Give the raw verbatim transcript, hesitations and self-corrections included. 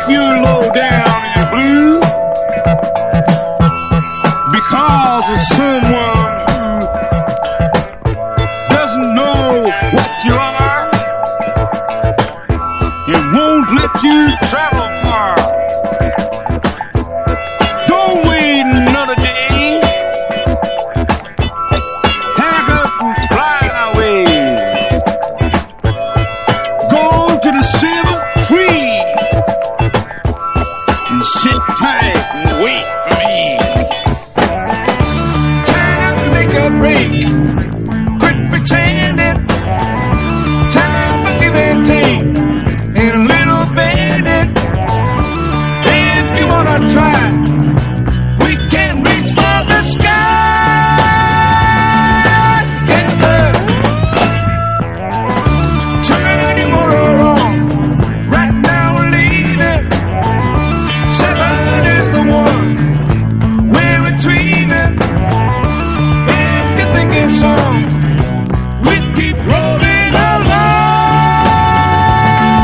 you're low down in the blues because of someone who doesn't know what you are and won't let you travel far.